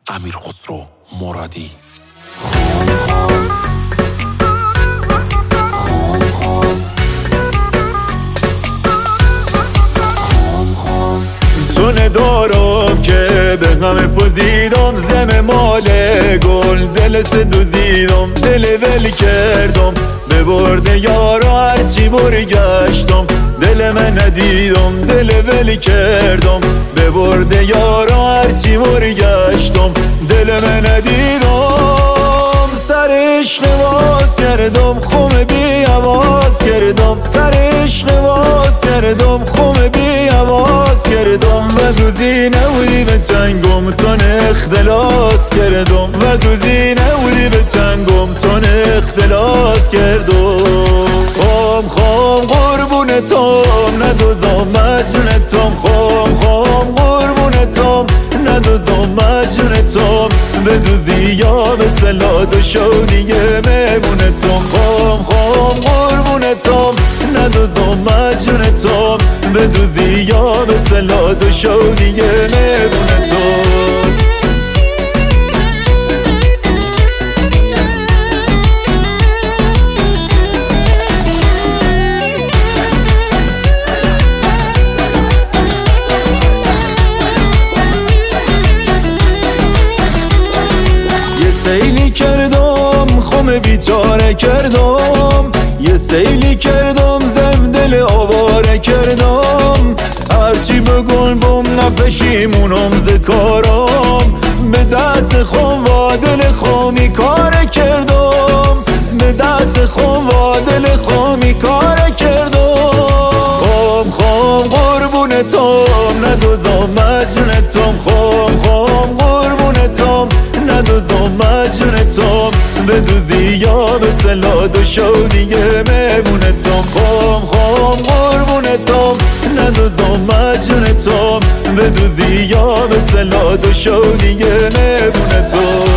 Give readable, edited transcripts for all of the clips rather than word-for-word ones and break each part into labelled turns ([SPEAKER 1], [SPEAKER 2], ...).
[SPEAKER 1] امیرخسرو مرادی.
[SPEAKER 2] تو ندارم که به غم پوزیدم، زم مال گل دل سدوزیدم، دل ول کردم به برد یارا هرچی برگشتم، دل من ندیدم دل ول کردم به برد یارا هرچی برگشتم، دل من ندیدم. سر عشق باز کردم خم بی آواز کردم، سر عشق باز کردم خم بی آواز کردم، و دوزی نبودی به چنگم تن اختلاس کردم، و دوزی نبودی به چنگم تن اختلاس کردم. خام قربونتم ندوزم مجنونتم، خام قربونتم ندوزم مجنونتم، به دوزی یا به سلاد و شودیه میمونتم، خام قربونتم ندوزم مجنونتم، به دوزی یا به سلاد و شودیه میمونتم. سیلی کردم خم بیچاره کردم، یه سیلی کردم زم دل آواره کردم، هرچی بگل بم نپشیمونم ذکارم، به دست خم و دل خمی کار کردم، به دست خم و دل خمی کار کردم. خام قربونتم ندوزم مجنونتم، خام قربونتم ندوزم مجنونتم، به دوزی یا به سلاد و شودیه میمونتم، خام قربونتم ندوزم مجنونتم، به دوزی یا به سلاد و شودیه میمونتم.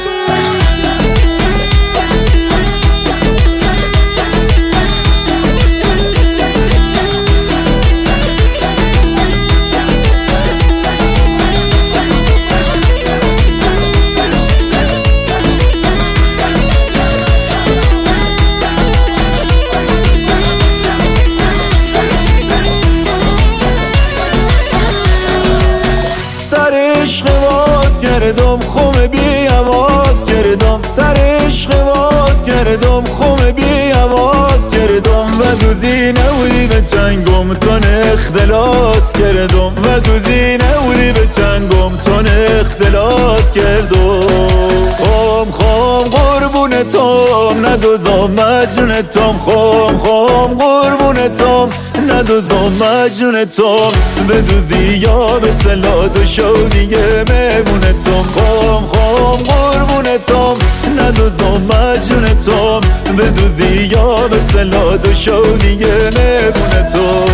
[SPEAKER 2] عشق باز کردم خم بی آواز کردم، سر عشق باز کردم خم بی آواز کردم، و دوزی نبودی به چنگم تن اختلاس کردم، و دوزی نبودی به چنگم تن اختلاس کردم. خام قربونتم ندوزم مجنونتم، خام قربونتم ندوزم مجنونتم، به دوزی یا به سلاد و شودیه میمونتم، خام قربونتم ندوزم مجنونتم، به دوزی یا به سلاد و شودیه میمونتم.